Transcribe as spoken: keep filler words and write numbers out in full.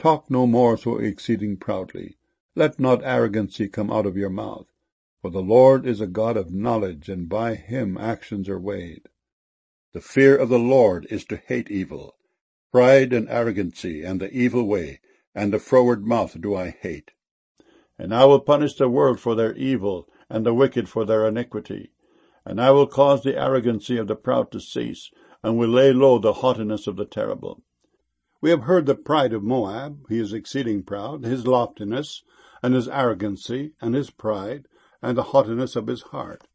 Talk no more so exceeding proudly. Let not arrogancy come out of your mouth. For the Lord is a God of knowledge, and by him actions are weighed. The fear of the Lord is to hate evil. Pride and arrogancy, and the evil way, and the froward mouth do I hate. And I will punish the world for their evil, and the wicked for their iniquity. And I will cause the arrogancy of the proud to cease, and will lay low the haughtiness of the terrible. We have heard the pride of Moab. He is exceeding proud, his loftiness, and his arrogancy, and his pride, and the haughtiness of his heart.